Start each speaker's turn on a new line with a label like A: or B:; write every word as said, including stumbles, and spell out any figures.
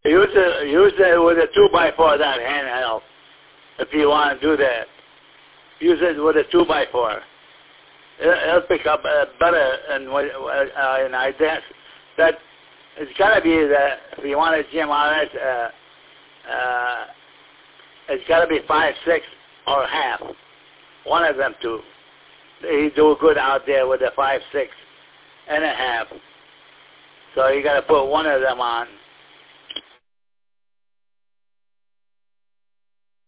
A: use it, use it with a two by four, that handheld. If you want to do that, use it with a two by four. It'll pick up uh, better and uh, and I guess that it's gotta be that if you want a G M R S, uh, uh, it's gotta be five six or half. One of them two. He do good out there with a five six and a half. So you gotta put one of them on.